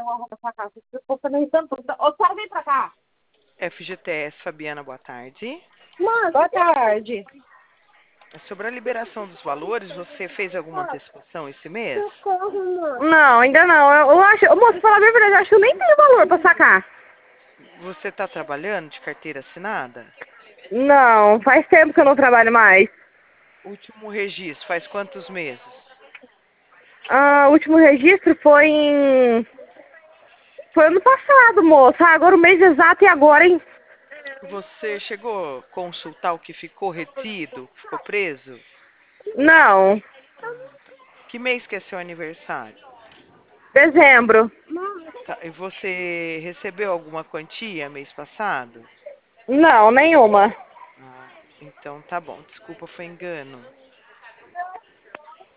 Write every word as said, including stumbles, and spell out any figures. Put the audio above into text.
Ô, Sara, vem pra cá. F G T S, Fabiana, boa tarde. Boa tarde. Sobre a liberação dos valores, você fez alguma antecipação esse mês? Não, ainda não. Eu, eu acho, moço, falar a verdade, eu acho que eu nem tenho valor pra sacar. Você está trabalhando de carteira assinada? Não, faz tempo que eu não trabalho mais. Último registro, faz quantos meses? Ah, o último registro foi em... Foi ano passado, moço. Ah, agora o mês exato e agora, hein? Você chegou a consultar o que ficou retido, que ficou preso? Não, Que mês que é seu aniversário? dezembro. Tá, e você recebeu alguma quantia mês passado? Não, nenhuma. Ah, então tá bom, desculpa, foi engano.